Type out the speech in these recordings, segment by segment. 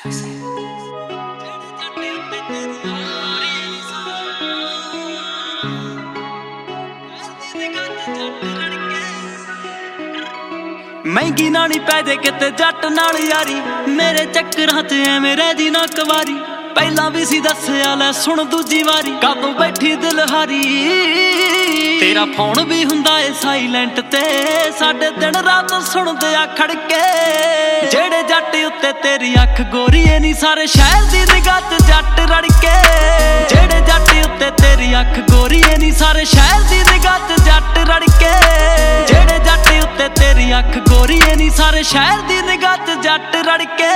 महंगी ना नी पै दे किते जट नाल यारी, मेरे चक्करां च ऐवें रैदी ना कवारी। पहला भी सी दस्सिया लै सुन दूजी वारी, कादों बैठी दिलहारी। तेरा फोन भी हुंदा ए साइलेंट ते, साडे दिन रात सुनदे आ खड़के। जेड़े जट उत्ते तेरी अख गोरी ए नी, सारे शहर दी निगाह च जट रड़के। जेड़े जट उत्ते तेरी अख गोरी ए नी, सारे शहर दी निगाह च जट रड़के। जेड़े जट उत्ते तेरी अख गोरी ए नी, सारे शहर दी निगाह च जट रड़के।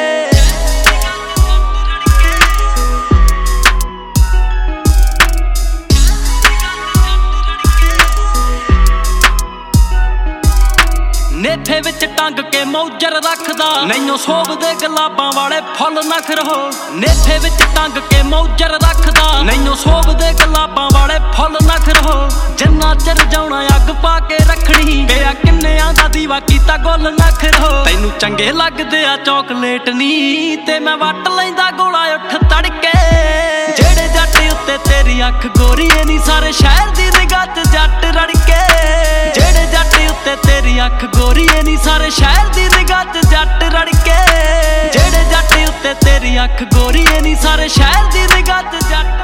नेठे विच टंग के मौजर रखदा, नैनों सोभदे गुलाबां वाले फुल नख रहो। नेठे विच टंग के मौजर रखदा, नैनों सोभदे गुलाबां वाले फुल नख रहो। जिन्ना चिर जाउणा अग पा के रखनी, पिया किन्नेआं दा दीवा कीता गुल नख रहो। तैनूं चंगे लगदे आ चॉकलेट नी, ते मैं वट लैंदा गोला उठ तड़के। जेड़े जट उत्ते तेरी अख गोरी ए नी, सारे शहर दी निगाह च जट रड़के। जेड़े जट उत्ते तेरी अख गोरी ए नी, सारे शहर दी निगाह च जट रड़के। जेड़े जट उत्ते तेरी अख गोरी ए नी, सारे शहर दी निगाह च जट।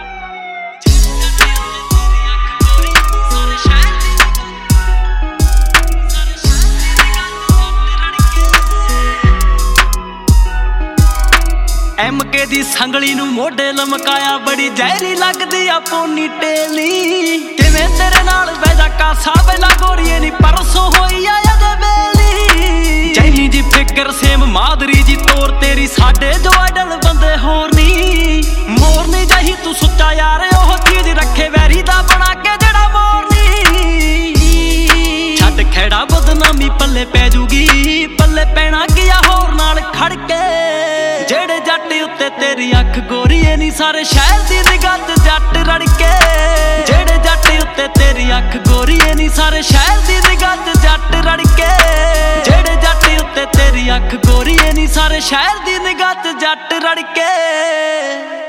MK दी संगली नूं मोढे लमकाया, बड़ी जहरी लगदी आ पोनी टेली। किवें तेरे नाल बैजा कासा बेला गोरी ए नी, परसों होई आ अजे बेली। जही जी फिकर सेम मादरी जी तोर, तेरी साडे जो आइडल बंदे होर नी। मोरनी जही तू सुच्चा यार, ओह चीज रखे वैरी दा बना के जेड़ा मोरनी। छड्ड खैड़ा बदनामी पल्ले पै जूगी, पल्ले पैना किया होर नाल खड़के। जेड़े जट उत्ते तेरी अख गोरी ए नी, सारे शहर दी निगाह च जट रड़के। जेड़े जट उत्ते तेरी अख गोरी ए नी, सारे शहर दी निगाह च जट रड़के। जेड़े जट उत्ते तेरी अख गोरी ए नी, सारे शहर दी निगाह च जट रड़के।